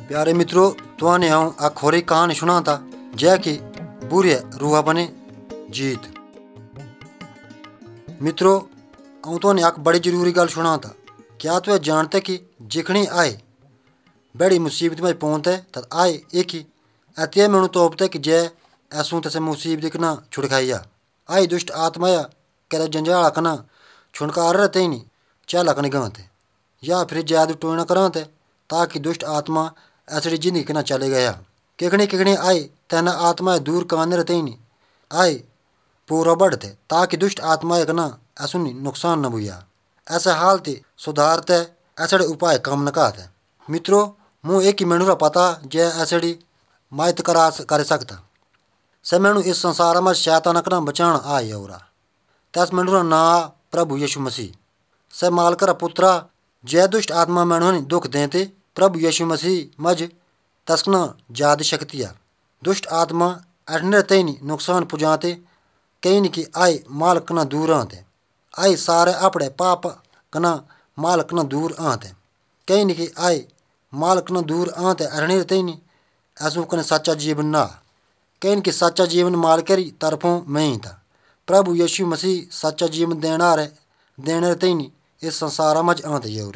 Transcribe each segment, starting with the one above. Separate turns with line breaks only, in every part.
प्यारे मित्रों, तुआने आऊँ आ खोरी कहानी सुनाता जै कि बुरे रूहा बने जीत। मित्रों, आऊँ तुआने एक बड़ी जरूरी गल सुनाता। क्या तुए जानते कि जिखनी आए बड़ी मुसीबत में पहुँचते तद आए एक ही अत्य मैनू तोपते कि जय ऐसू तसे मुसीबत कना छुड़खाइया आई दुष्ट आत्माया करे जंजाला कना छुड़कार रहते ही नहीं चाला कने गाते या फिर जादू टोना कराते ताकि दुष्ट आत्मा ऐसी जिंदगी कना चले गया किखनी आए तेना आत्मा दूर कान रहते ही नहीं आए पूरा बढ़ते ताकि दुष्ट आत्माएं कना ऐसू नुकसान न बुया ऐसे हालत सुधारते ऐसे उपाय काम न कहते। मित्रों, मुँह एक ही मेनूरा पता जय ऐसे माइत कर सकता से मैनू इस संसार में शैतान कना बचाना आए और तस मेनूरा ना प्रभु यीशु मसीह से मालकर पुत्रा जय दुष्ट आत्मा मैनू दुख देते प्रभु यीशु मसीह मज तस्कना ज्यादा शक्तिया दुष्ट आत्मा अठने तैनी नुकसान पुजाते कहीं की आए माल कना दूर आते आई सारे अपने पाप कना माल कना दूर आते कहीं की आए माल कना दूर आते अठने तैनी ऐसू कने सच्चा जीवन ना कहीं की सच्चा जीवन माल करी तरफों में ही था। प्रभु यीशु मसीह सच्चा जीवन देने तैनी इस संसार मज आते ये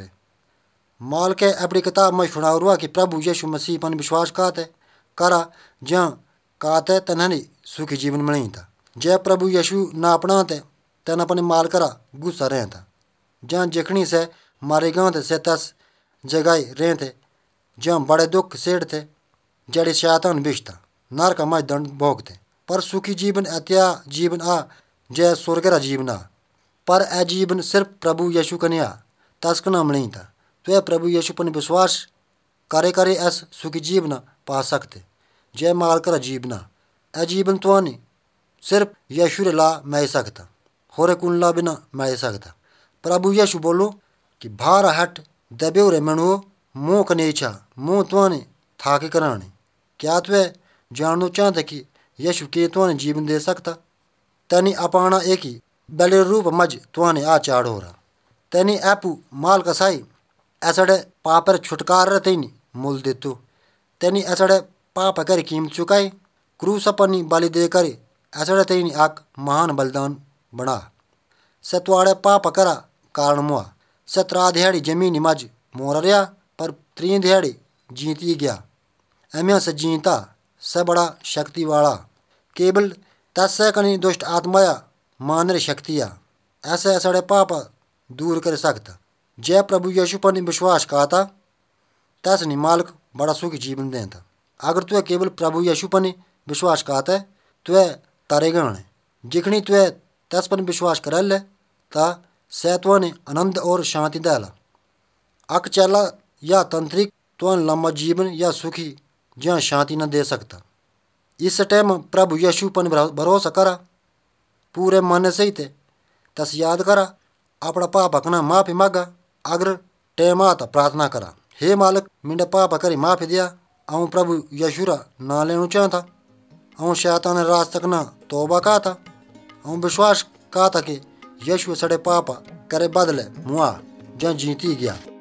माल के अपनी किताब में सुना हुआ कि प्रभु यीशु मसीह पर विश्वास कहते करा जहाँ कहते तनहनी सुखी जीवन में नहीं था। जय प्रभु यीशु ना अपनाते तन अपने माल करा गुस्सा रहे था जहाँ जिखनी से मारे गाँव से तस जगह रहे थे जहाँ बड़े दुख सेठ थे जड़ी शैतान विष था नर का मज दंड भोगते पर सुखी जीवन अत्या जीवन आ जय स्वर्गरा जीवन आ पर ए जीवन सिर्फ प्रभु यीशु कन्या तस्कना में नहीं था। तो प्रभु यीशु पर विश्वास करे ऐस सुखी जीवन पा सकते जय माल कर जीवना ए जीवन तो नहीं सिर्फ यीशु ला मैं सकता होरे कुन ला बिना मैं सकता। प्रभु यीशु बोलो कि भार हट दबे रे मनुओ मुँह कने इच्छा मुँह तुआने थाके कराने क्या तुए जानना चाहते कि यीशु के तुआने जीवन दे सकता तनी अपाना एक ही बले रूप मज तुआने आ चाड़ हो रहा तनी ऐपू माल कसाई ऐसड़े पापर छुटकार रहते नहीं मूल देतु तेनी ऐसड़े पाप कर कीमत चुकाई क्रूस अपनी बलि देकर ऐसड़े तेनी आक महान बलिदान बना से तुआड़े पाप करा कारण मुआ से त्रा दिहाड़ी जमीन मज मोर रहा पर 3 दिहाड़ी जीती गया एमिया से जीता से बड़ा शक्ति वाला केवल तस से कनी दुष्ट आत्माया मान शक्तिया ऐसे ऐसड़े पाप दूर कर सकता। जय प्रभु यीशु पर विश्वास कहता तस नहीं मालिक बड़ा सुखी जीवन देता। अगर तुए केवल प्रभु यीशु पर विश्वास कहता है तुए तारेगा ने जिखनी तुए तस पर विश्वास कर ले ता से तुआने आनंद और शांति देला अक चला या तंत्रिक तुआन लंबा जीवन या सुखी जहाँ शांति न दे सकता। इस टाइम प्रभु यीशु पर भरोसा करा पूरे मन से ही थे तस याद करा अपना पाप कना माफी मांगा अगर टेम आता प्रार्थना करा हे मालिक मिंडे पाप करी माफी दिया आऊँ प्रभु यशुरा ना लेना चाहता आऊँ शैतान रास्ता कना तोबा कहता आऊँ विश्वास कहता कि यशु सड़े पापा करे बदले मुआ जहाँ जीती गया।